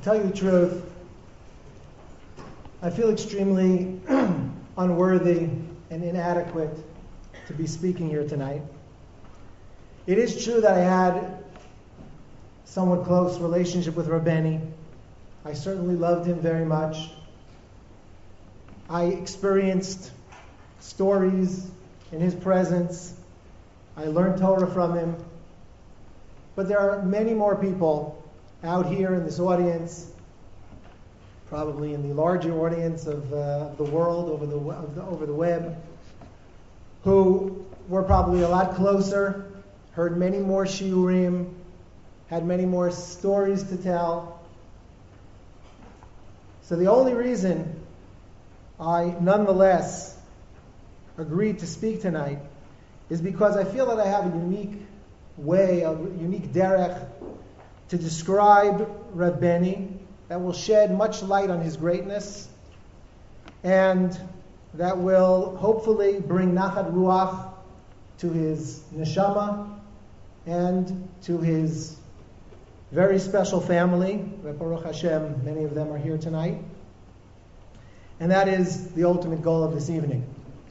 tell you the truth, I feel extremely unworthy and inadequate to be speaking here tonight. It is true that I had a somewhat close relationship with Rabbeinu. I certainly loved him very much. I experienced stories in his presence. I learned Torah from him. But there are many more people out here in this audience, probably in the larger audience of the world over the web, who were probably a lot closer, heard many more shiurim, had many more stories to tell. So the only reason I nonetheless agreed to speak tonight is because I feel that I have a unique way, a unique derech to describe Rav Beni that will shed much light on his greatness and that will hopefully bring nachat ruach to his neshama and to his very special family. Baruch Hashem, many of them are here tonight. And that is the ultimate goal of this evening.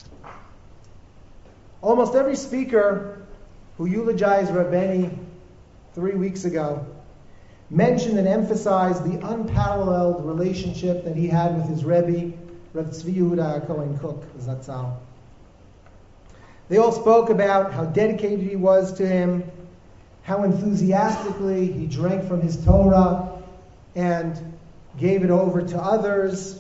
Almost every speaker who eulogized Rav Beni 3 weeks ago mentioned and emphasized the unparalleled relationship that he had with his Rebbe, Rav Tzvi Yehuda Cohen Kook, Zatzal. They all spoke about how dedicated he was to him, how enthusiastically he drank from his Torah and gave it over to others.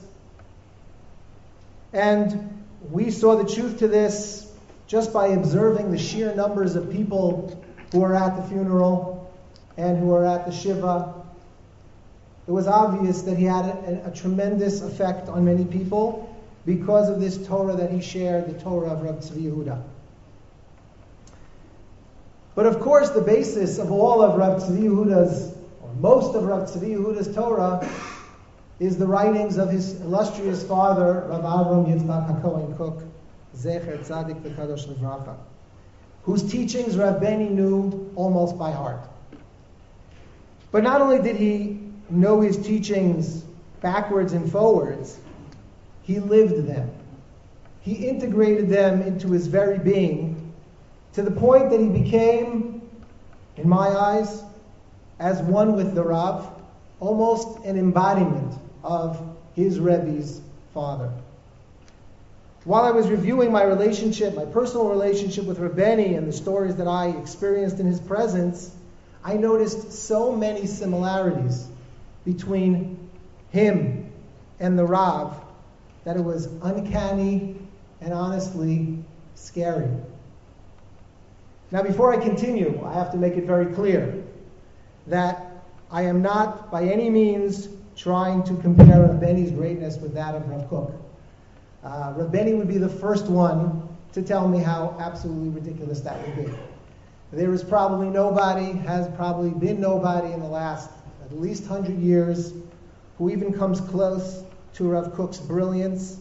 And we saw the truth to this just by observing the sheer numbers of people who were at the funeral and who were at the Shiva. It was obvious that he had a tremendous effect on many people because of this Torah that he shared, the Torah of Rav Tzvi Yehuda. But of course, the basis of all of Rav Tzvi Yehuda's, or most of Rav Tzvi Yehuda's Torah, is the writings of his illustrious father, Rav Avram Yitzchak HaKohen Kook, Zecher Tzadik V'Kadosh Livracha, whose teachings Rav Beni knew almost by heart. But not only did he know his teachings backwards and forwards, he lived them. He integrated them into his very being to the point that he became, in my eyes, as one with the Rav, almost an embodiment of his Rebbe's father. While I was reviewing my personal relationship with Rav Beni and the stories that I experienced in his presence, I noticed so many similarities between him and the Rav that it was uncanny and honestly scary. Now, before I continue, I have to make it very clear that I am not by any means trying to compare Rav Beni's greatness with that of Rav Kook. Rav Beni would be the first one to tell me how absolutely ridiculous that would be. There is probably nobody, has probably been nobody in the last at least 100 years who even comes close to Rav Kook's brilliance,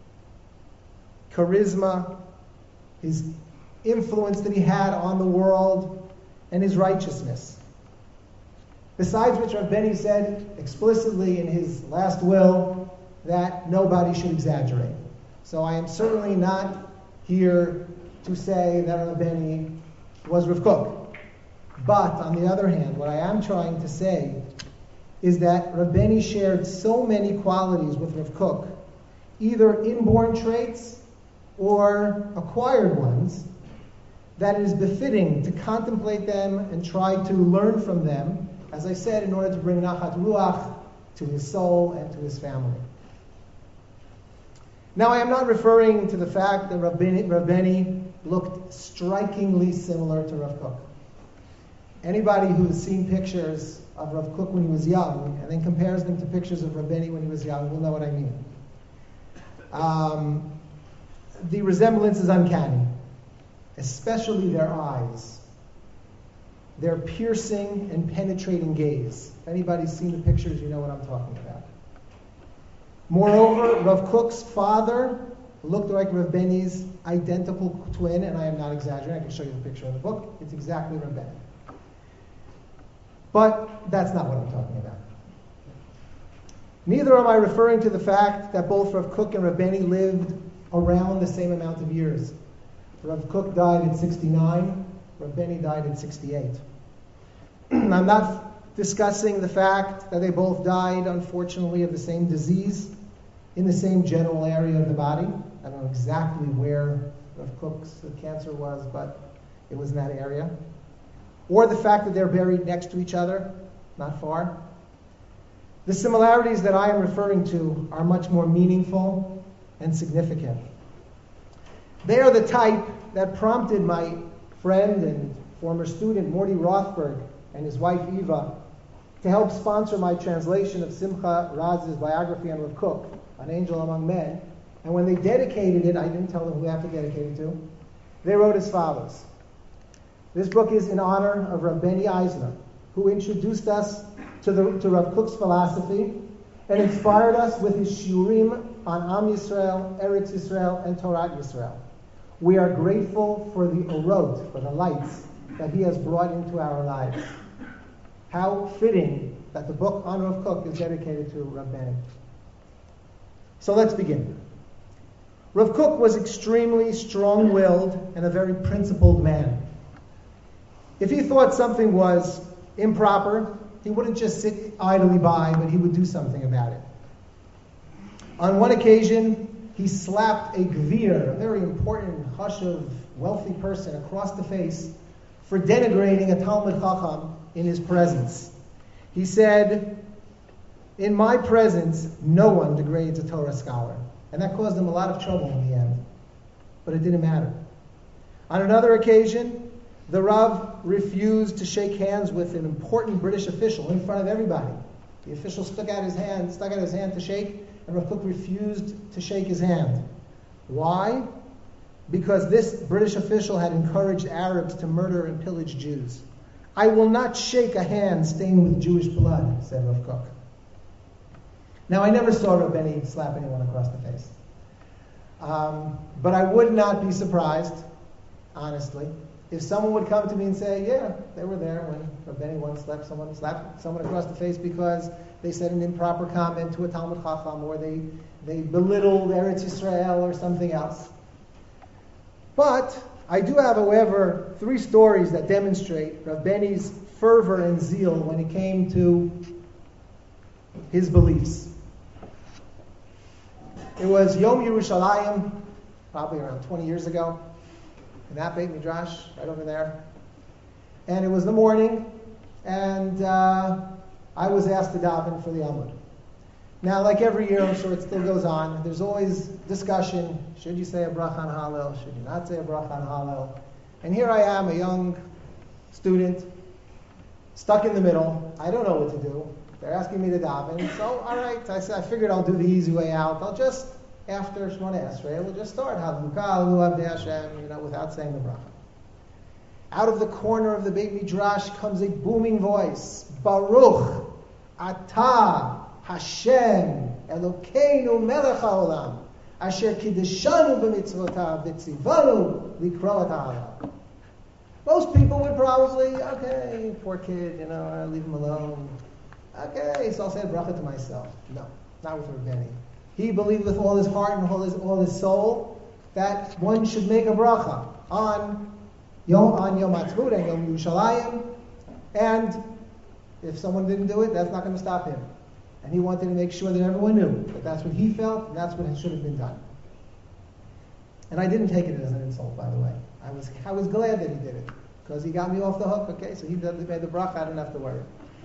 charisma, his influence that he had on the world, and his righteousness. Besides which, Rav Beni said explicitly in his last will that nobody should exaggerate. So I am certainly not here to say that Rav Beni was Rav Kook. But on the other hand, what I am trying to say is that Rav Beni shared so many qualities with Rav Kook, either inborn traits or acquired ones, that it is befitting to contemplate them and try to learn from them, as I said, in order to bring nachat ruach to his soul and to his family. Now, I am not referring to the fact that Rav Beni looked strikingly similar to Rav Kook. Anybody who has seen pictures of Rav Kook when he was young and then compares them to pictures of Rav Beni when he was young will know what I mean. The resemblance is uncanny, especially their eyes, their piercing and penetrating gaze. If anybody's seen the pictures, you know what I'm talking about. Moreover, Rav Kook's father looked like Rav Beni's identical twin, and I am not exaggerating. I can show you the picture in the book. It's exactly Rav Beni. But that's not what I'm talking about. Neither am I referring to the fact that both Rav Kook and Rav Benny lived around the same amount of years. Rav Kook died at 69, Rav Benny died at 68. I'm not discussing the fact that they both died, unfortunately, of the same disease in the same general area of the body. I don't know exactly where Rav Kook's cancer was, but it was in that area. Or the fact that they're buried next to each other, not far. The similarities that I am referring to are much more meaningful and significant. They are the type that prompted my friend and former student Morty Rothberg and his wife Eva to help sponsor my translation of Simcha Raz's biography on Rav Kook, An Angel Among Men. And when they dedicated it, I didn't tell them who I have to dedicate it to, they wrote as follows. This book is in honor of Rav Benny Eisner, who introduced us to Rav Kook's philosophy and inspired us with his shiurim on Am Yisrael, Eretz Yisrael, and Torah Yisrael. We are grateful for the orot, for the lights, that he has brought into our lives. How fitting that the book on Rav Kook is dedicated to Rav Benny. So let's begin. Rav Kook was extremely strong-willed and a very principled man. If he thought something was improper, he wouldn't just sit idly by, but he would do something about it. On one occasion, he slapped a gvir, a very important, chashuv, wealthy person, across the face for denigrating a Talmud Chacham in his presence. He said, "In my presence, no one degrades a Torah scholar." And that caused him a lot of trouble in the end. But it didn't matter. On another occasion, the Rav refused to shake hands with an important British official in front of everybody. The official stuck out his hand to shake, and Rav Kook refused to shake his hand. Why? Because this British official had encouraged Arabs to murder and pillage Jews. "I will not shake a hand stained with Jewish blood," said Rav Kook. Now, I never saw Rav Benny slap anyone across the face. But I would not be surprised, honestly, if someone would come to me and say, "Yeah, they were there when Rav Benny once slapped someone across the face because they said an improper comment to a Talmud Chacham, or they belittled Eretz Yisrael or something else." But I do have, however, 3 stories that demonstrate Rav Benny's fervor and zeal when it came to his beliefs. It was Yom Yerushalayim, probably around 20 years ago, in that Beit Midrash, right over there. And it was the morning, and I was asked to daven for the Amud. Now, like every year, I'm sure it still goes on. There's always discussion. Should you say a bracha on Hallel? Should you not say a bracha on Hallel? And here I am, a young student, stuck in the middle. I don't know what to do. They're asking me to daven. So, all right, I figured I'll do the easy way out. I'll just, after Shemona Esrei, we'll just start Hallelujah, Hallelujah, Hashem, without saying the bracha. Out of the corner of the Beit Midrash comes a booming voice. Baruch Atah Hashem Elokeinu Melech HaOlam Asher Kiddeshanu B'mitzvotav V'tzivanu Likro et Ha'ala. Most people would probably, okay, poor kid, leave him alone. Okay, so I'll say a bracha to myself. No, not with Rav Benny. He believed with all his heart and all his soul that one should make a bracha on Yom Ha'atzmaut and Yom Yerushalayim, and if someone didn't do it, that's not going to stop him. And he wanted to make sure that everyone knew that that's what he felt, and that's what should have been done. And I didn't take it as an insult, by the way. I was glad that he did it, because he got me off the hook. Okay, so he made the bracha. I didn't have to worry.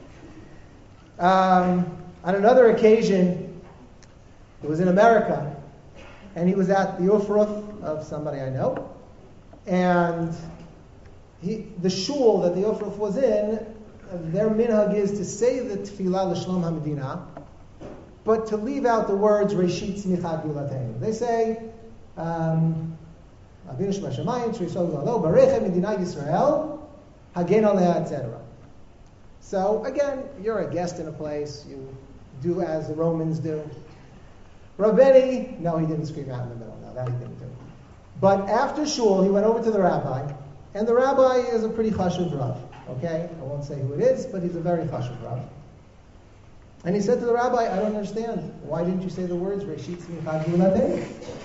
On another occasion, it was in America, and he was at the Ufruth of somebody I know, and the shul that the Ufruth was in, their minhag is to say the tefillah l'shlom hamedina, but to leave out the words Reshit Tzmichat Gulateinu. They say Avinu Shebashamayim Tzrisol Galo Barechem Medina Yisrael Hagen Aleh, etc. So again, you're a guest in a place. You do as the Romans do. Rav Benny, no, he didn't scream out in the middle. No, that he didn't do. But after shul, he went over to the rabbi, and the rabbi is a pretty chashuv rav. Okay, I won't say who it is, but he's a very chashuv rav. And he said to the rabbi, I don't understand. Why didn't you say the words, Reshit Tzmichat Geulateinu?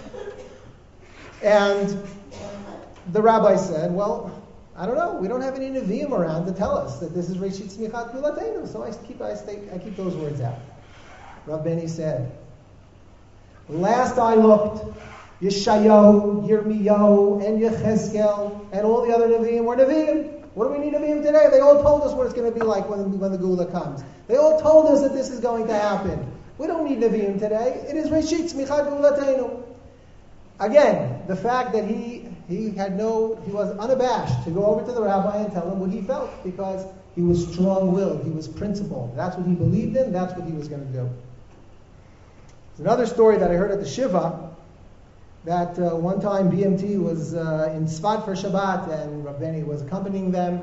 And the rabbi said, well, I don't know. We don't have any Nevi'im around to tell us that this is Reshit Tzmichat Geulateinu. So I keep those words out. Rav Beni said, last I looked, Yeshayahu, Yirmiyahu, and Yechezkel, and all the other Nevi'im were Nevi'im. What do we need Nevi'im today? They all told us what it's going to be like when the Geula comes. They all told us that this is going to happen. We don't need Nevi'im today. It is Reshit Tzmichat Geulateinu. Again, the fact that he was unabashed to go over to the rabbi and tell him what he felt, because he was strong-willed, he was principled. That's what he believed in, that's what he was going to do. There's another story that I heard at the Shiva, that one time BMT was in Tzfat for Shabbat, and Rav Beni was accompanying them.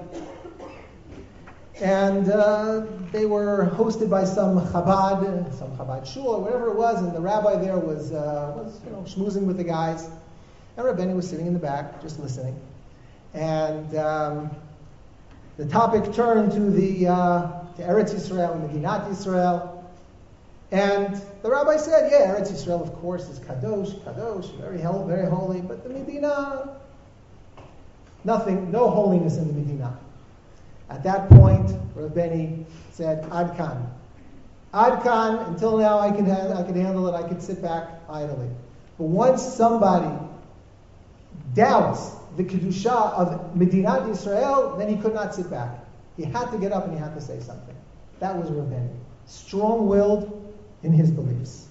And they were hosted by some Chabad shul, or whatever it was, and the rabbi there was schmoozing with the guys. And Rav Beni was sitting in the back, just listening. And the topic turned to Eretz Yisrael, Medinat Yisrael. And the rabbi said, yeah, Eretz Yisrael, of course, is kadosh, very holy, but the Medina, no holiness in the Medina. At that point, Rav Beni said, Ad Kan, until now I could handle it, I could sit back idly. But once somebody doubts the Kedusha of Medinat Yisrael, then he could not sit back. He had to get up and he had to say something. That was Rav Beni. Strong-willed in his beliefs.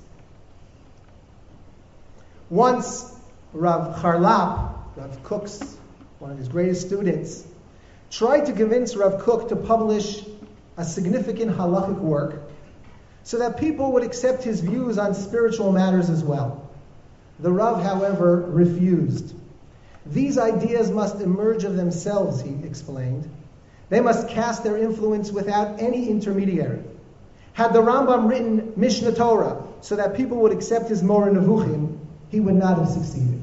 Once Rav Charlap, Rav Kook's, one of his greatest students, tried to convince Rav Kook to publish a significant halachic work so that people would accept his views on spiritual matters as well. The Rav, however, refused. These ideas must emerge of themselves, he explained. They must cast their influence without any intermediary. Had the Rambam written Mishnah Torah so that people would accept his Moreh Nevuchim, he would not have succeeded.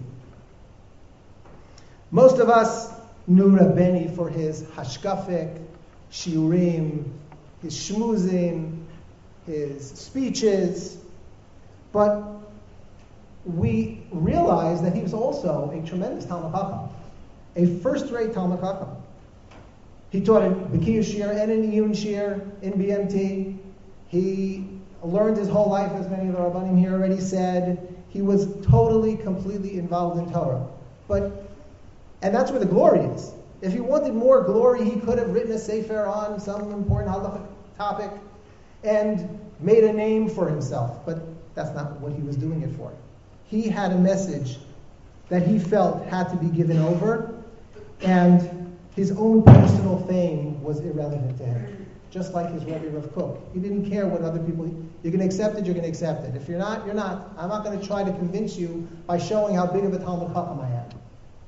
Most of us knew Rav Beni for his hashkafik, shiurim, his shmuzim, his speeches, but we realized that he was also a tremendous Talmid Chacham, a first-rate Talmid Chacham. He taught in B'kiyah Shir and in Iyun Shir in BMT. He learned his whole life, as many of the Rabbanim here already said. He was totally, completely involved in Torah. And that's where the glory is. If he wanted more glory, he could have written a sefer on some important halachic topic and made a name for himself. But that's not what he was doing it for. He had a message that he felt had to be given over, and his own personal fame was irrelevant to him. Just like his Rebbe Rav Kook. He didn't care what other people... You're going to accept it, you're going to accept it. If you're not, you're not. I'm not going to try to convince you by showing how big of a Talmid Chacham I am.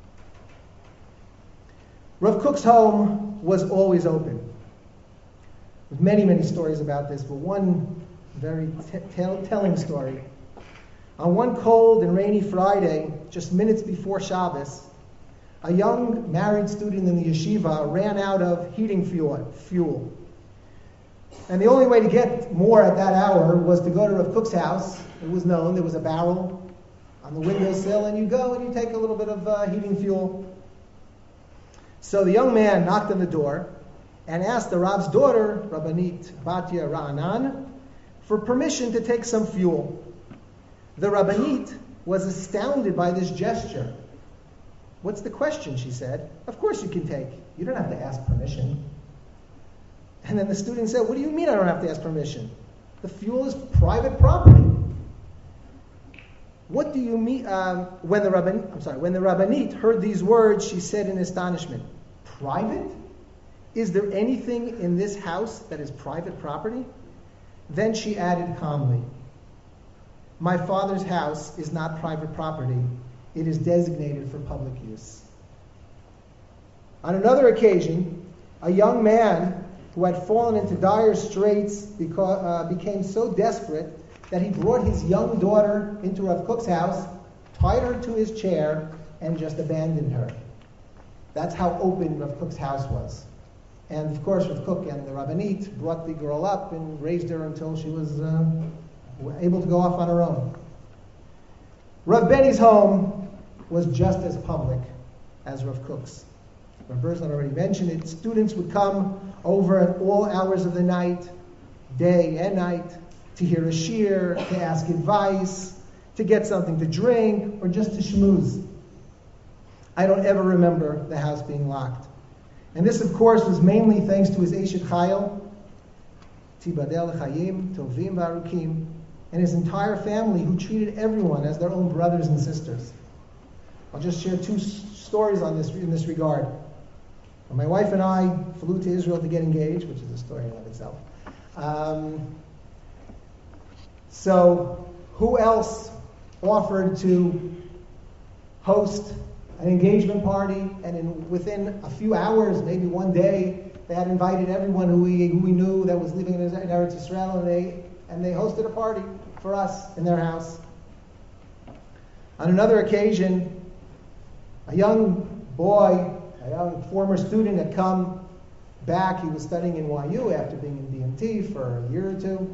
Rav Kook's home was always open. There's many, many stories about this, but one very telling story. On one cold and rainy Friday, just minutes before Shabbos, a young married student in the yeshiva ran out of heating fuel. And the only way to get more at that hour was to go to Rav Kook's house. It was known, there was a barrel on the windowsill, and you go and you take a little bit of heating fuel. So the young man knocked on the door and asked the Rav's daughter, Rabbanit Batya Ra'anan, for permission to take some fuel. The Rabbanit was astounded by this gesture. What's the question, she said. Of course you can take. You don't have to ask permission. And then the student said, what do you mean I don't have to ask permission? The fuel is private property. What do you mean? When the Rabbanit heard these words, she said in astonishment, private? Is there anything in this house that is private property? Then she added calmly, my father's house is not private property. It is designated for public use. On another occasion, a young man who had fallen into dire straits became so desperate that he brought his young daughter into Rav Kook's house, tied her to his chair, and just abandoned her. That's how open Rav Kook's house was. And of course, Rav Kook and the Rabbanit brought the girl up and raised her until she was able to go off on her own. Rav Benny's home was just as public as Rav Kook's. Rav Berzlin already mentioned it. Students would come over at all hours of the night, day and night, to hear a shiur, to ask advice, to get something to drink, or just to schmooze. I don't ever remember the house being locked. And this, of course, was mainly thanks to his Eshet Chayil, Tibadel Chayim, Tovim Varukim, and his entire family, who treated everyone as their own brothers and sisters. I'll just share two stories on this in this regard. When my wife and I flew to Israel to get engaged, which is a story in and of itself. So who else offered to host an engagement party? And within a few hours, maybe one day, they had invited everyone who we knew that was living in Eretz Yisrael, and they hosted a party for us in their house. On another occasion, a young boy, a young former student, had come back. He was studying in YU after being in DMT for a year or two.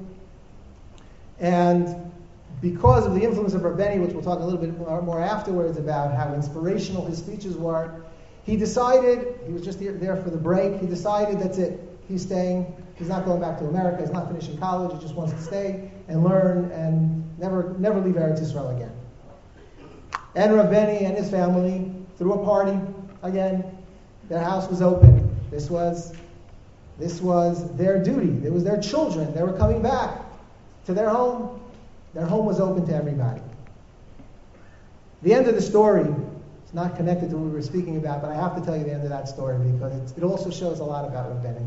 And because of the influence of Rav Benny, which we'll talk a little bit more afterwards about how inspirational his speeches were, he decided, he was just there for the break, he decided that's it. He's staying. He's not going back to America. He's not finishing college. He just wants to stay and learn and never leave Eretz Yisrael again. And Rav Benny and his family threw a party again. Their house was open. This was their duty. It was their children. They were coming back to their home. Their home was open to everybody. The end of the story is not connected to what we were speaking about, but I have to tell you the end of that story because it also shows a lot about Rav Benny.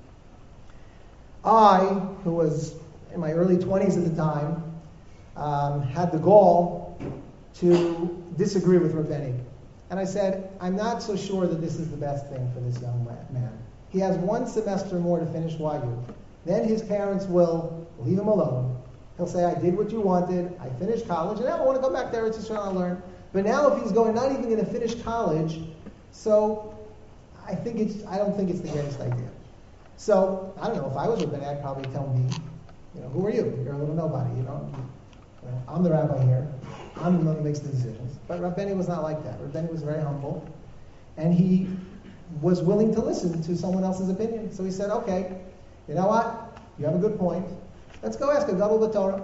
I, who was in my early 20s at the time, had the gall to disagree with Rav Benny. And I said, I'm not so sure that this is the best thing for this young man. He has one semester more to finish YU. Then his parents will leave him alone. He'll say, I did what you wanted, I finished college, and now I want to go back to Eretz Yisrael and learn. But now if he's not even going to finish college, so I don't think it's the greatest idea. So, I don't know, if I was Rav Benny, I'd probably tell me, who are you? You're a little nobody, I'm the rabbi here. I'm the one who makes the decisions. But Rav Benny was not like that. Rav Benny was very humble, and he was willing to listen to someone else's opinion. So he said, okay, you know what? You have a good point. Let's go ask a Gadol B'Torah.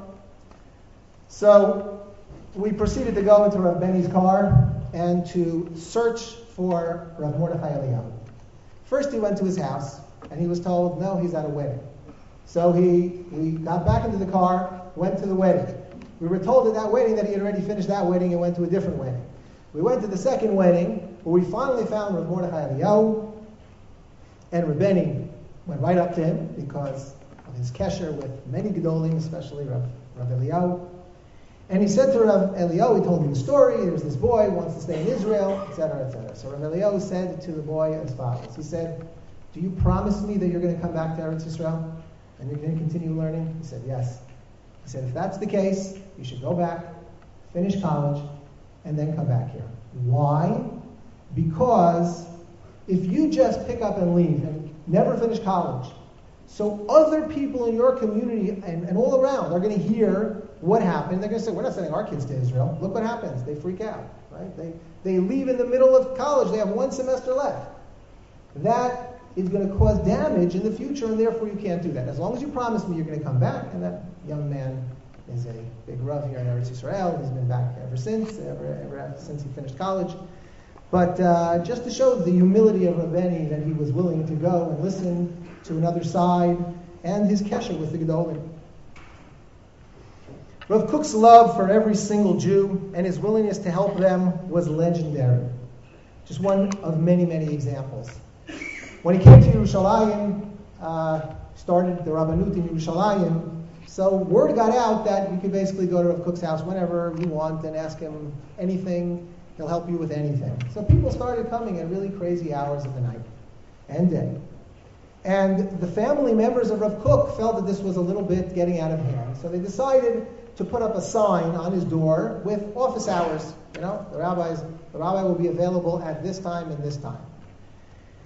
So we proceeded to go into Rav Benny's car and to search for Rav Mordechai Eliyahu. First he went to his house, and he was told, no, he's at a wedding. So we got back into the car, went to the wedding. We were told at that wedding that he had already finished that wedding and went to a different wedding. We went to the second wedding, where we finally found Rav Mordechai Eliyahu, and Rav Benny went right up to him because of his kesher with many gedolim, especially Rav Eliyahu. And he said to Rav Eliyahu, he told him the story, there's this boy who wants to stay in Israel, etc., etc. So Rav Eliyahu said to the boy as follows. He said, do you promise me that you're going to come back to Eretz Yisrael and you're going to continue learning? He said, yes. He said, if that's the case, you should go back, finish college, and then come back here. Why? Because if you just pick up and leave and never finish college, so other people in your community and all around are going to hear what happened. They're going to say, we're not sending our kids to Israel. Look what happens. They freak out. Right? They leave in the middle of college. They have one semester left. That is going to cause damage in the future, and therefore you can't do that. As long as you promise me you're going to come back, and that young man is a big Rav here in Eretz Yisrael. He's been back ever since he finished college. But just to show the humility of Rav Benny, that he was willing to go and listen to another side, and his kesher with the Gedolim. Rav Kook's love for every single Jew and his willingness to help them was legendary. Just one of many, many examples. When he came to Yerushalayim, started the Rabbanut in Yerushalayim, so word got out that you could basically go to Rav Kook's house whenever you want and ask him anything. He'll help you with anything. So people started coming at really crazy hours of the night and day. And the family members of Rav Kook felt that this was a little bit getting out of hand. So they decided to put up a sign on his door with office hours. The rabbi will be available at this time and this time.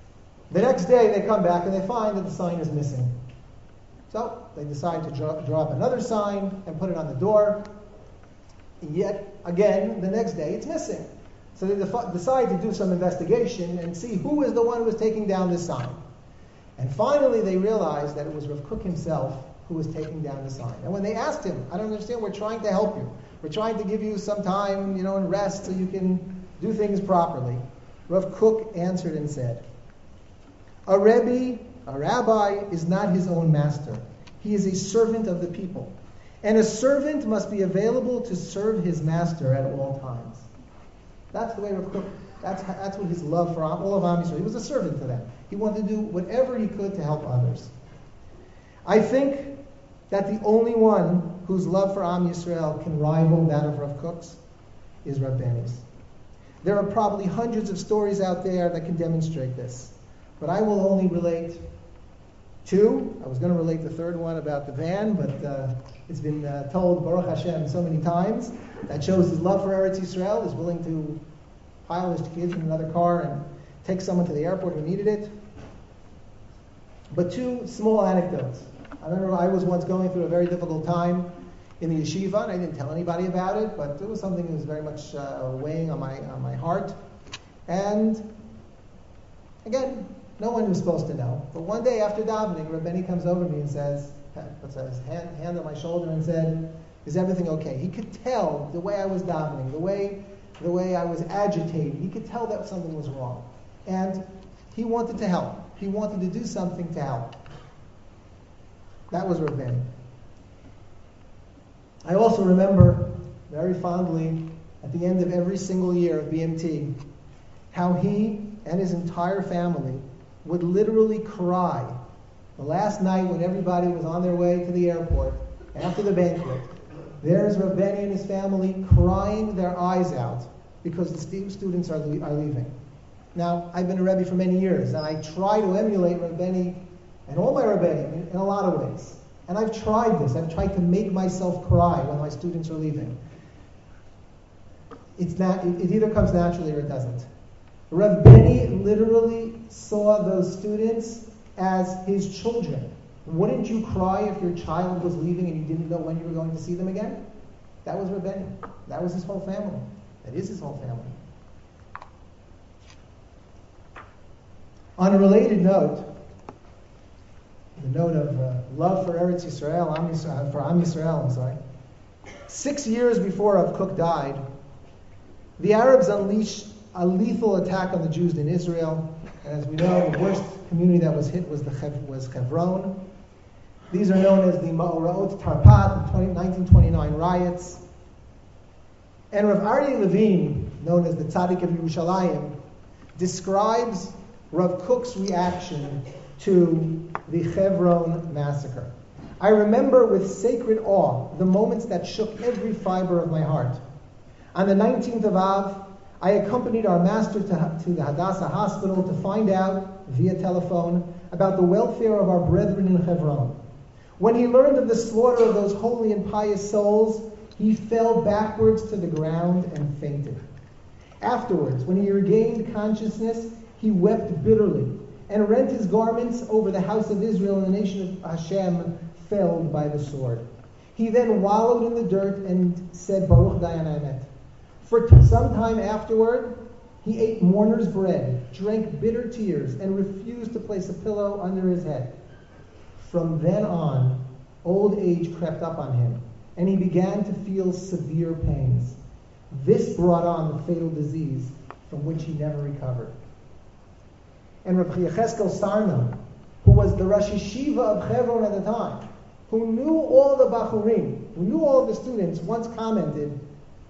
The next day they come back and they find that the sign is missing. So they decide to draw up another sign and put it on the door. Yet again, the next day it's missing. So they decide to do some investigation and see who is the one who was taking down this sign. And finally they realized that it was Rav Kook himself who was taking down the sign. And when they asked him, I don't understand, we're trying to help you. We're trying to give you some time, and rest so you can do things properly. Rav Kook answered and said, a rabbi is not his own master. He is a servant of the people. And a servant must be available to serve his master at all times. That's the way Rav Kook, that's what his love for all of Am Yisrael. He was a servant to them. He wanted to do whatever he could to help others. I think that the only one whose love for Am Yisrael can rival that of Rav Kook's is Rav Benny's. There are probably hundreds of stories out there that can demonstrate this. But I will only relate two. I was going to relate the third one about the van, but it's been told, Baruch Hashem, so many times. That shows his love for Eretz Yisrael, is willing to pile his kids in another car and take someone to the airport who needed it. But two small anecdotes. I remember I was once going through a very difficult time in the yeshiva, and I didn't tell anybody about it, but it was something that was very much weighing on my heart. And again, no one was supposed to know. But one day after davening, Rabbeinu comes over to me and puts his hand on my shoulder and said, is everything okay? He could tell the way I was davening, the way I was agitated. He could tell that something was wrong. And he wanted to help. He wanted to do something to help. That was Rabbeinu. I also remember very fondly at the end of every single year of BMT how he and his entire family would literally cry the last night when everybody was on their way to the airport after the banquet. There's Rav Benny and his family crying their eyes out because the students are leaving. Now, I've been a Rebbe for many years, and I try to emulate Rav Benny and all my Rebbeim in a lot of ways. And I've tried this. I've tried to make myself cry when my students are leaving. It either comes naturally or it doesn't. Rav Benny literally saw those students as his children. Wouldn't you cry if your child was leaving and you didn't know when you were going to see them again? That was Rav Benny. That was his whole family. That is his whole family. On a related note, the note of love for Eretz Yisrael, for Am Yisrael, 6 years before Rav Kook died, the Arabs unleashed a lethal attack on the Jews in Israel. And as we know, the worst community that was hit was Hebron. These are known as the Ma'orot Tarpat, the 1929 riots. And Rav Aryeh Levine, known as the Tzaddik of Yerushalayim, describes Rav Kook's reaction to the Hebron massacre. I remember with sacred awe the moments that shook every fiber of my heart. On the 19th of Av, I accompanied our master to the Hadassah hospital to find out, via telephone, about the welfare of our brethren in Hebron. When he learned of the slaughter of those holy and pious souls, he fell backwards to the ground and fainted. Afterwards, when he regained consciousness, he wept bitterly and rent his garments over the house of Israel and the nation of Hashem felled by the sword. He then wallowed in the dirt and said, Baruch Dayan Emet. For some time afterward, he ate mourner's bread, drank bitter tears, and refused to place a pillow under his head. From then on, old age crept up on him, and he began to feel severe pains. This brought on the fatal disease from which he never recovered. And Rabbi Yecheskel Sarna, who was the Rosh Yeshiva of Hebron at the time, who knew all the Bachurim, who knew all the students, once commented,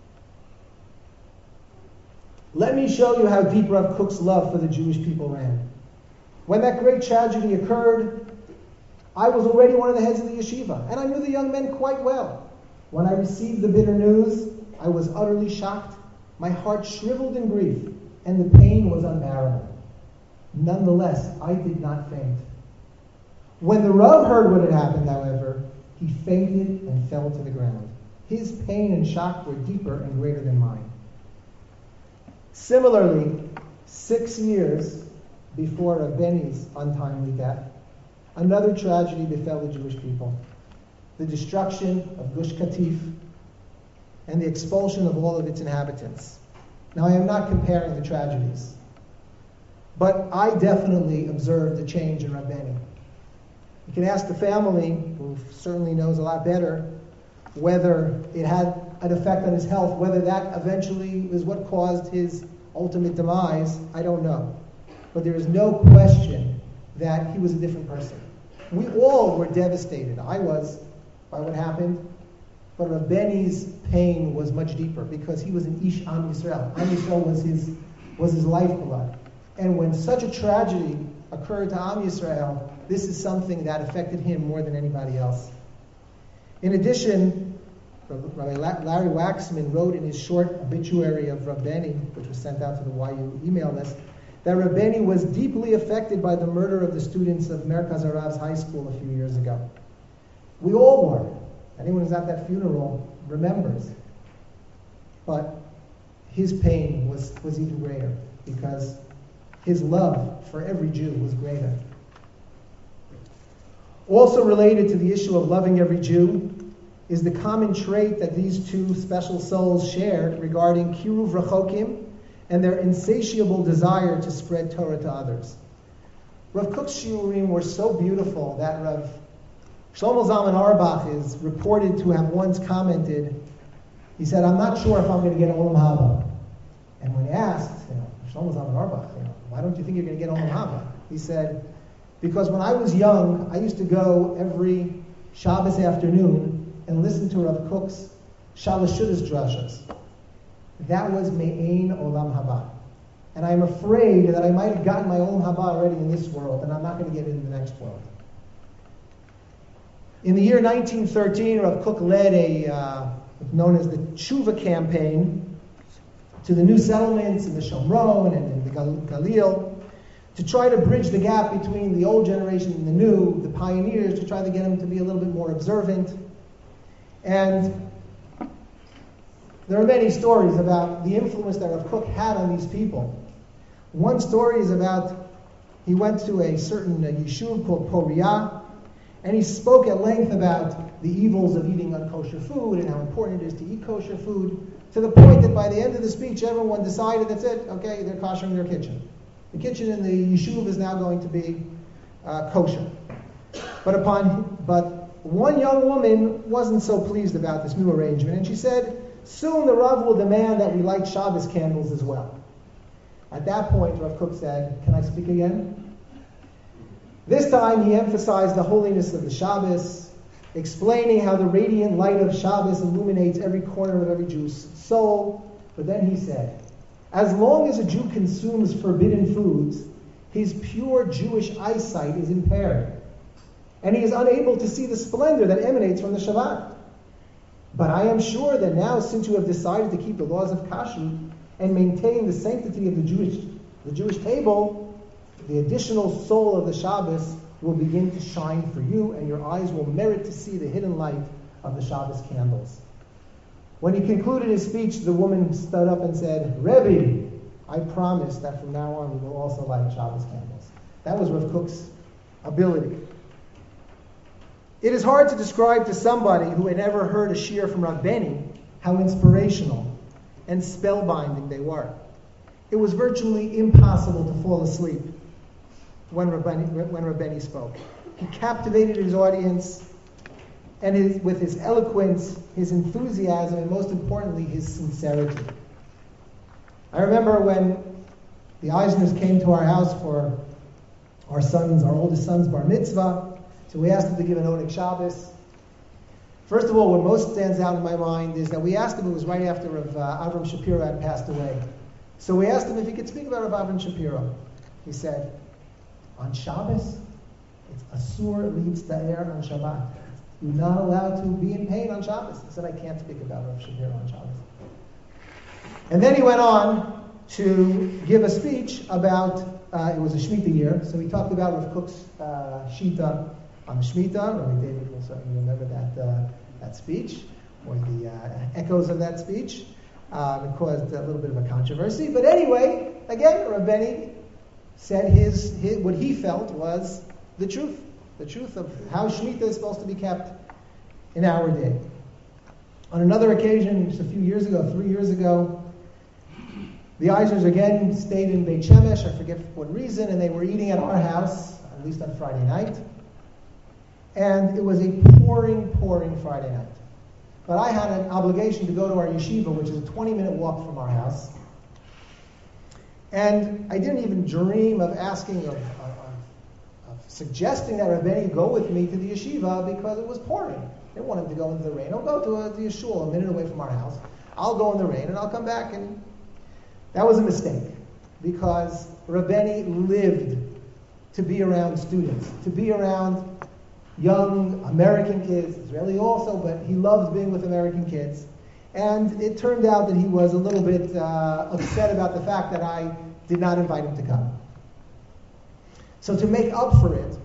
let me show you how deep Rav Kook's love for the Jewish people ran. When that great tragedy occurred, I was already one of the heads of the yeshiva, and I knew the young men quite well. When I received the bitter news, I was utterly shocked. My heart shriveled in grief, and the pain was unbearable. Nonetheless, I did not faint. When the Rav heard what had happened, however, he fainted and fell to the ground. His pain and shock were deeper and greater than mine. Similarly, 6 years before Rav Benny's untimely death, another tragedy befell the Jewish people: the destruction of Gush Katif and the expulsion of all of its inhabitants. Now, I am not comparing the tragedies, but I definitely observed a change in Rav Benny. You can ask the family, who certainly knows a lot better, whether it had an effect on his health, whether that eventually is what caused his ultimate demise. I don't know. But there is no question that he was a different person. We all were devastated. I was, by what happened. But Rav Benny's pain was much deeper because he was an Ish Am Yisrael. Am Yisrael was his lifeblood. And when such a tragedy occurred to Am Yisrael, this is something that affected him more than anybody else. In addition, Rabbi Larry Waxman wrote in his short obituary of Rav Benny, which was sent out to the YU email list, that Rav Benny was deeply affected by the murder of the students of Merkaz Harav's high school a few years ago. We all were. Anyone who's at that funeral remembers. But his pain was even greater because his love for every Jew was greater. Also related to the issue of loving every Jew is the common trait that these two special souls shared regarding Kiruv Rachokim and their insatiable desire to spread Torah to others. Rav Kook's shiurim were so beautiful that Rav Shlomo Zalman Auerbach is reported to have once commented, he said, "I'm not sure if I'm going to get Olam Haba." And when asked, Shlomo Zalman Auerbach, why don't you think you're going to get Olam Haba? He said, because when I was young, I used to go every Shabbos afternoon and listen to Rav Kook's Shalashudas drashas. That was Me'ein Olam Haba. And I'm afraid that I might have gotten my Olam Haba already in this world, and I'm not going to get it in the next world. In the year 1913, Rav Kook led a known as the Tshuva campaign to the new settlements in the Shomron and in the Galil to try to bridge the gap between the old generation and the new, the pioneers, to try to get them to be a little bit more observant. And there are many stories about the influence that Rav Kook had on these people. One story is about he went to a certain yeshuv called Poriyah, and he spoke at length about the evils of eating unkosher food and how important it is to eat kosher food, to the point that by the end of the speech, everyone decided that's it, okay, they're koshering their kitchen. The kitchen in the yeshuv is now going to be kosher. But one young woman wasn't so pleased about this new arrangement, and she said, soon the Rav will demand that we light Shabbos candles as well. At that point, Rav Kook said, can I speak again? This time he emphasized the holiness of the Shabbos, explaining how the radiant light of Shabbos illuminates every corner of every Jew's soul. But then he said, as long as a Jew consumes forbidden foods, his pure Jewish eyesight is impaired, and he is unable to see the splendor that emanates from the Shabbat. But I am sure that now, since you have decided to keep the laws of kashrut and maintain the sanctity of the Jewish table, the additional soul of the Shabbos will begin to shine for you, and your eyes will merit to see the hidden light of the Shabbos candles. When he concluded his speech, the woman stood up and said, Rebbe, I promise that from now on we will also light Shabbos candles. That was Rav Kook's ability. It is hard to describe to somebody who had never heard a shiur from Rav Benny how inspirational and spellbinding they were. It was virtually impossible to fall asleep when Rav Benny spoke. He captivated his audience, and with his eloquence, his enthusiasm, and most importantly, his sincerity. I remember when the Eisners came to our house for our oldest son's bar mitzvah, so we asked him to give an Oneg Shabbos. First of all, what most stands out in my mind is that we asked him, it was right after Avram Shapiro had passed away. So we asked him if he could speak about Rav Avram Shapiro. He said, on Shabbos, it's asur litzta'er on Shabbat. You're not allowed to be in pain on Shabbos. He said, I can't speak about Rav Shapiro on Shabbos. And then he went on to give a speech about, it was a Shemitah year, so he talked about Rav Kook's Shita on the Shemitah. Rabbi David will certainly remember that speech, or the echoes of that speech. It caused a little bit of a controversy. But anyway, again, Rav Benny said what he felt was the truth of how Shemitah is supposed to be kept in our day. On another occasion, just a few years ago, 3 years ago, the Eisners again stayed in Beit Shemesh, I forget for what reason, and they were eating at our house, at least on Friday night. And it was a pouring Friday night. But I had an obligation to go to our yeshiva, which is a 20-minute walk from our house. And I didn't even dream of asking, of suggesting that Rabbeinu go with me to the yeshiva because it was pouring. I didn't want him to go into the rain. I'll go to a shul a minute away from our house. I'll go in the rain and I'll come back. And that was a mistake because Rabbeinu lived to be around students, to be around young American kids, Israeli also, but he loved being with American kids. And it turned out that he was a little bit upset about the fact that I did not invite him to come. So to make up for it,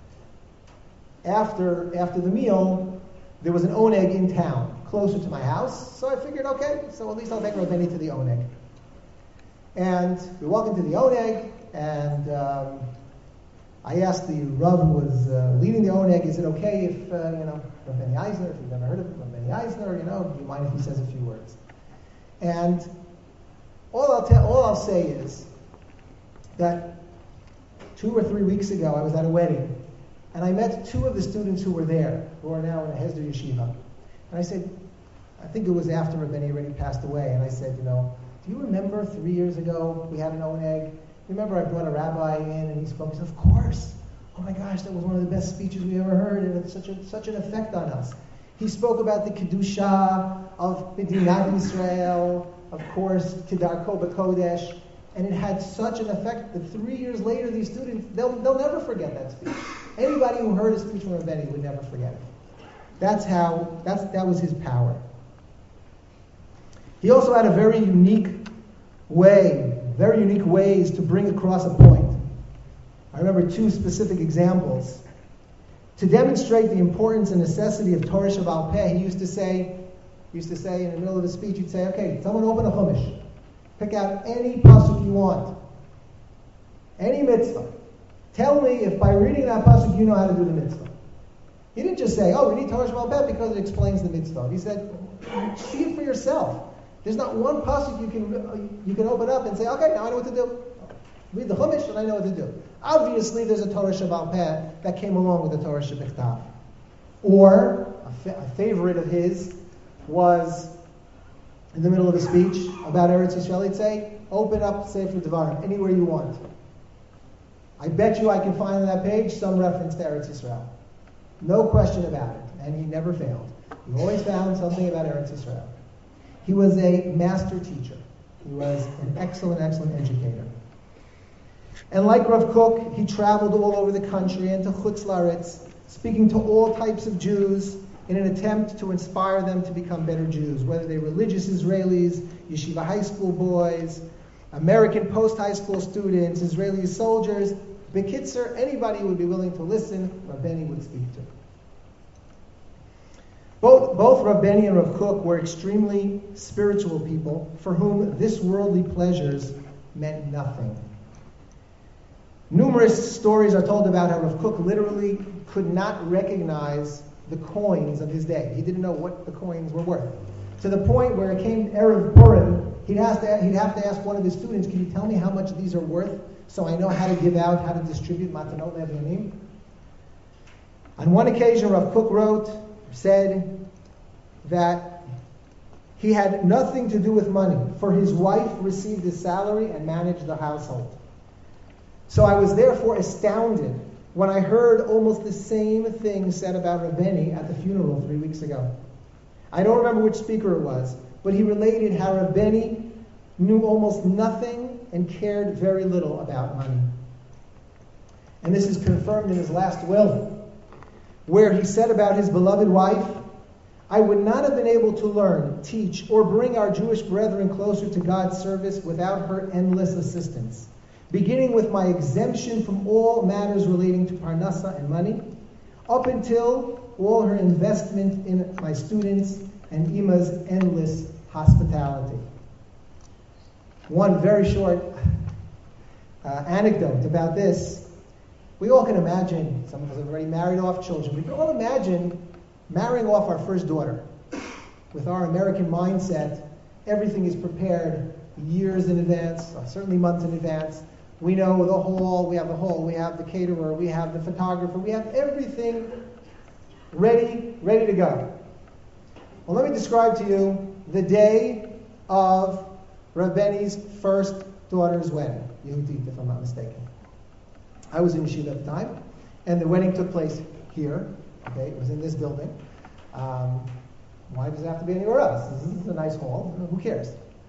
after the meal, there was an oneg in town, closer to my house. So I figured, okay, so at least I'll take Rabbeinu to the oneg. And we walk into the oneg, and I asked the Rav who was leading the oneg, is it okay if, Rabbeinu Eisner, if you've never heard of Rabbeinu Eisner, do you mind if he says a few words? And all I'll say is that 2 or 3 weeks ago, I was at a wedding, and I met 2 of the students who were there, who are now in a Hesder Yeshiva. And I said, I think it was after Rabbeinu already passed away, and I said, do you remember 3 years ago we had an oneg? Remember I brought a rabbi in and he spoke? He said, of course. Oh my gosh, that was one of the best speeches we ever heard, and it's such an effect on us. He spoke about the Kedusha of Medinat Israel, of course, Kedarko B'Kodesh, and it had such an effect that 3 years later, these students, they'll never forget that speech. Anybody who heard a speech from Rabbeinu would never forget it. That was his power. He also had a very unique ways to bring across a point. I remember 2 specific examples. To demonstrate the importance and necessity of Torah Sheba'al Peh, he used to say in the middle of a speech, he'd say, okay, someone open a Chumash. Pick out any pasuk you want. Any mitzvah. Tell me if by reading that pasuk you know how to do the mitzvah. He didn't just say, we need Torah Sheba'al Peh because it explains the mitzvah. He said, see it for yourself. There's not one pasuk you can open up and say, okay, now I know what to do. Read the Chumash and I know what to do. Obviously, there's a Torah Sheba'al Peh that came along with the Torah Shebichtav. Or, a favorite of his was, in the middle of a speech about Eretz Yisrael, he'd say, open up Sefer Devarim, anywhere you want. I bet you I can find on that page some reference to Eretz Yisrael. No question about it. And he never failed. He always found something about Eretz Yisrael. He was a master teacher. He was an excellent educator. And like Rav Kook, he traveled all over the country and to Chutz La'aretz, speaking to all types of Jews in an attempt to inspire them to become better Jews, whether they're religious Israelis, yeshiva high school boys, American post-high school students, Israeli soldiers. B'kitzer, anybody who would be willing to listen, Rabbeinu would speak to. Both Rabbeinu and Rav Kook were extremely spiritual people for whom this worldly pleasures meant nothing. Numerous stories are told about how Rav Kook literally could not recognize the coins of his day. He didn't know what the coins were worth. To the point where it came Erev Purim, he'd have to ask one of his students, can you tell me how much these are worth so I know how to give out, how to distribute Matanot Le'Evyanim? On one occasion, Rav Kook said that he had nothing to do with money, for his wife received his salary and managed the household. So I was therefore astounded when I heard almost the same thing said about Rabbeinu at the funeral 3 weeks ago. I don't remember which speaker it was, but he related how Rabbeinu knew almost nothing and cared very little about money. And this is confirmed in his last will, where he said about his beloved wife, I would not have been able to learn, teach, or bring our Jewish brethren closer to God's service without her endless assistance. Beginning with my exemption from all matters relating to Parnassa and money, up until all her investment in my students and Ima's endless hospitality. One very short anecdote about this. We all can imagine, some of us have already married off children, we can all imagine marrying off our first daughter. With our American mindset, everything is prepared years in advance, certainly months in advance. We know the hall, we have the caterer, we have the photographer, we have everything ready to go. Well, let me describe to you the day of Rav Benny's first daughter's wedding, Yehudit, if I'm not mistaken. I was in Yeshiva at the time, and the wedding took place here. Okay, it was in this building. Why does it have to be anywhere else? This is a nice hall. Who cares?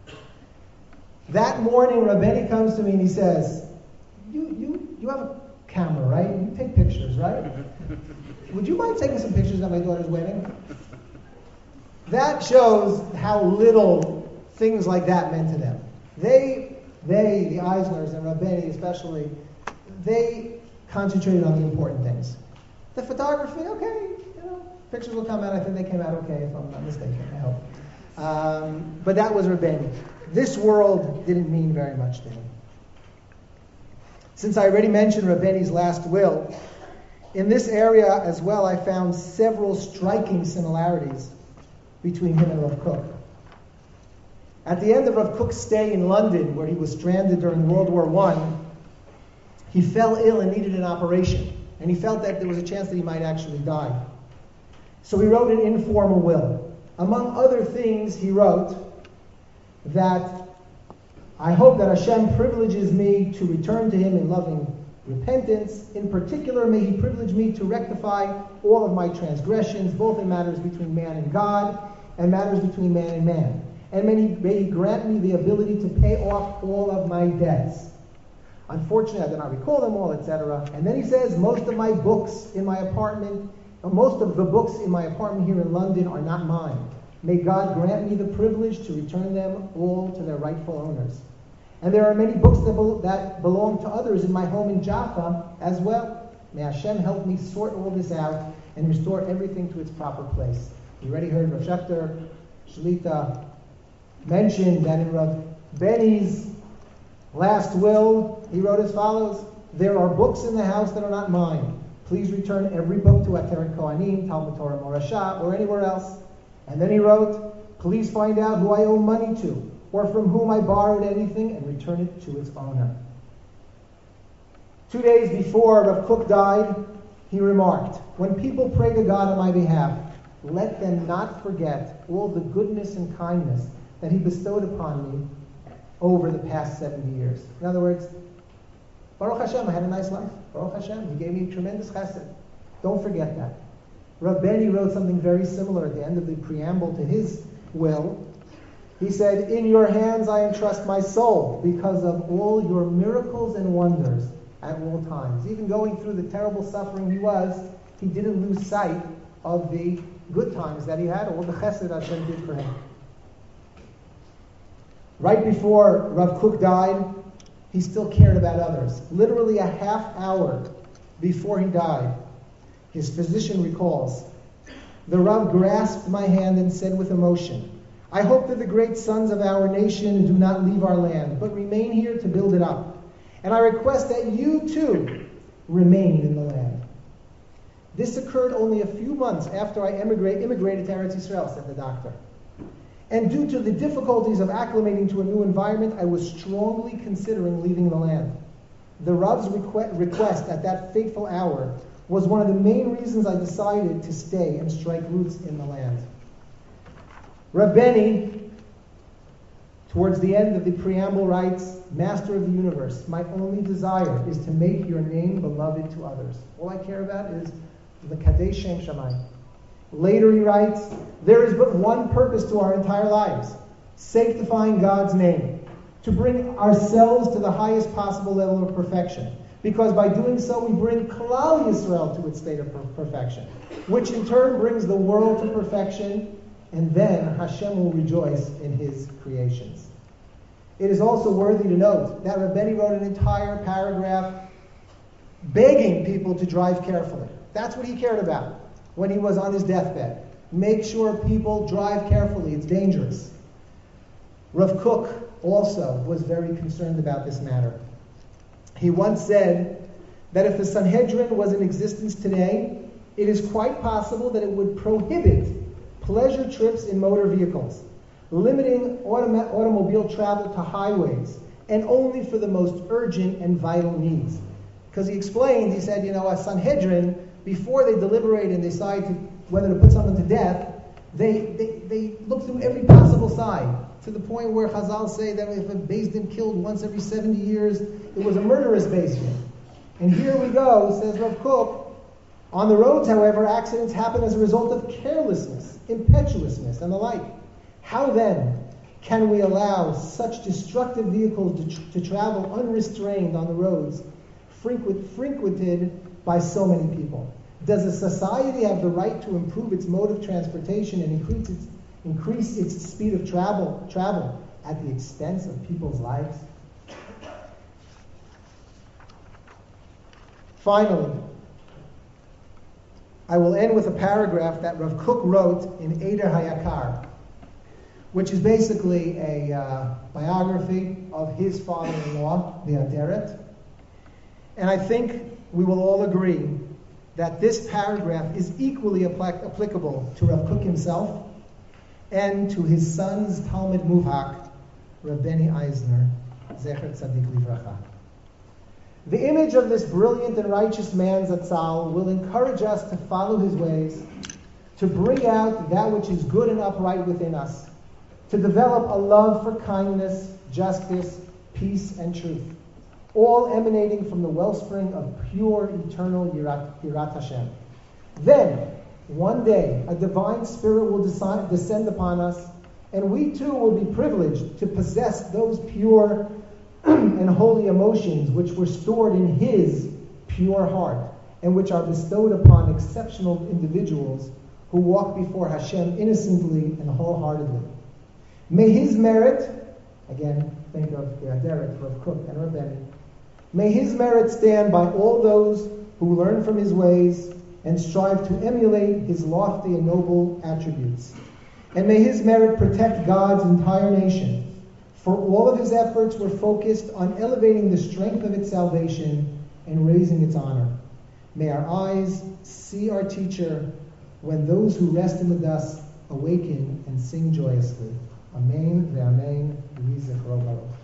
That morning, Rav Benny comes to me and he says, "You have a camera, right? You take pictures, right? Would you mind taking some pictures at my daughter's wedding?" That shows how little things like that meant to them. They, the Eisners and Rav Benny especially, they concentrated on the important things. The photography, okay, pictures will come out. I think they came out okay, if I'm not mistaken, I hope. But that was Rav Benny. This world didn't mean very much to him. Since I already mentioned Rav Benny's last will, in this area as well I found several striking similarities between him and Rav Kook. At the end of Rav Kook's stay in London, where he was stranded during World War I, he fell ill and needed an operation, and he felt that there was a chance that he might actually die. So he wrote an informal will. Among other things, he wrote that I hope that Hashem privileges me to return to him in loving repentance. In particular, may he privilege me to rectify all of my transgressions, both in matters between man and God and matters between man and man. And may he grant me the ability to pay off all of my debts. Unfortunately, I do not recall them all, etc. And then he says, most of the books in my apartment here in London are not mine. May God grant me the privilege to return them all to their rightful owners. And there are many books that belong to others in my home in Jaffa as well. May Hashem help me sort all this out and restore everything to its proper place. You already heard Rav Shechter Shlita mention that in Rav Benny's last will, he wrote as follows: there are books in the house that are not mine. Please return every book to Ateret Kohanim, Talmud Torah Morashah, or anywhere else. And then he wrote, please find out who I owe money to, or from whom I borrowed anything, and return it to its owner. 2 days before Rav Kook died, he remarked, when people pray to God on my behalf, let them not forget all the goodness and kindness that he bestowed upon me over the past 70 years. In other words, Baruch Hashem, I had a nice life. Baruch Hashem, he gave me tremendous chesed. Don't forget that. Rav Benny wrote something very similar at the end of the preamble to his will. He said, in your hands I entrust my soul because of all your miracles and wonders at all times. Even going through the terrible suffering he didn't lose sight of the good times that he had, all the chesed Hashem did for him. Right before Rav Kook died, he still cared about others. Literally a half hour before he died, his physician recalls, the Rav grasped my hand and said with emotion, I hope that the great sons of our nation do not leave our land, but remain here to build it up. And I request that you too remain in the land. This occurred only a few months after I immigrated to Eretz Yisrael, said the doctor. And due to the difficulties of acclimating to a new environment, I was strongly considering leaving the land. The Rav's request at that fateful hour was one of the main reasons I decided to stay and strike roots in the land. Rav Benny, towards the end of the preamble, writes, Master of the universe, my only desire is to make your name beloved to others. All I care about is the Kadesh Shem Shamayim. Later he writes, there is but one purpose to our entire lives, sanctifying God's name, to bring ourselves to the highest possible level of perfection. Because by doing so, we bring Klal Yisrael to its state of perfection, which in turn brings the world to perfection, and then Hashem will rejoice in his creations. It is also worthy to note that Rav Benny wrote an entire paragraph begging people to drive carefully. That's what he cared about when he was on his deathbed. Make sure people drive carefully, it's dangerous. Rav Kook also was very concerned about this matter. He once said that if the Sanhedrin was in existence today, it is quite possible that it would prohibit pleasure trips in motor vehicles, limiting automobile travel to highways, and only for the most urgent and vital needs. Because he explained, he said, a Sanhedrin, before they deliberate and decide whether to put someone to death, they look through every possible side, to the point where Chazal say that if a Beis Din killed once every 70 years, it was a murderous Beis Din. And here we go, says Rav Kook. On the roads, however, accidents happen as a result of carelessness, impetuousness, and the like. How then can we allow such destructive vehicles to travel unrestrained on the roads frequented by so many people? Does a society have the right to improve its mode of transportation and increase its speed of travel at the expense of people's lives? Finally, I will end with a paragraph that Rav Kook wrote in Eder Hayakar, which is basically a biography of his father-in-law, the Aderet. And I think we will all agree that this paragraph is equally applicable to Rav Kook himself and to his son's Talmid Muvhak, Rav Beni Eisner, Zecher Tzadik Livracha. The image of this brilliant and righteous man, Zatzal, will encourage us to follow his ways, to bring out that which is good and upright within us, to develop a love for kindness, justice, peace, and truth, all emanating from the wellspring of pure, eternal Yirat Hashem. Then, one day, a divine spirit will descend upon us, and we too will be privileged to possess those pure and holy emotions which were stored in his pure heart, and which are bestowed upon exceptional individuals who walk before Hashem innocently and wholeheartedly. May his merit, again, think of the Aderet, Rav Kook, and Rav Beni, may his merit stand by all those who learn from his ways and strive to emulate his lofty and noble attributes. And may his merit protect God's entire nation, for all of his efforts were focused on elevating the strength of its salvation and raising its honor. May our eyes see our teacher when those who rest in the dust awaken and sing joyously. Amen ve'amen. Yehי zichro baruch.